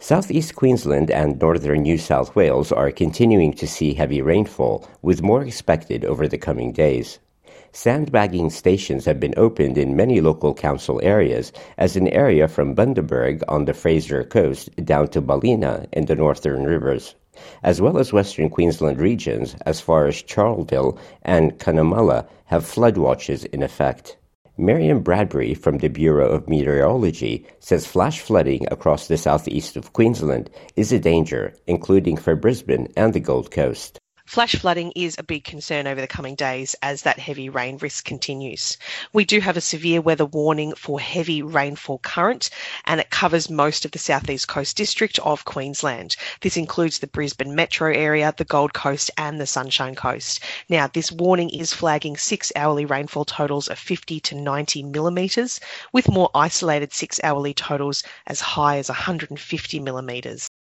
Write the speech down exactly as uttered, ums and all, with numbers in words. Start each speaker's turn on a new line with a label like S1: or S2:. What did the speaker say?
S1: Southeast Queensland and northern New South Wales are continuing to see heavy rainfall, with more expected over the coming days. Sandbagging stations have been opened in many local council areas, as an area from Bundaberg on the Fraser Coast down to Ballina in the Northern Rivers, as well as Western Queensland regions as far as Charleville and Cunnamulla have flood watches in effect. Miriam Bradbury from the Bureau of Meteorology says flash flooding across the southeast of Queensland is a danger, including for Brisbane and the Gold Coast.
S2: Flash flooding is a big concern over the coming days as that heavy rain risk continues. We do have a severe weather warning for heavy rainfall current, and it covers most of the southeast coast district of Queensland. This includes the Brisbane metro area, the Gold Coast and the Sunshine Coast. Now, this warning is flagging six hourly rainfall totals of fifty to ninety millimetres, with more isolated six hourly totals as high as one hundred fifty millimetres.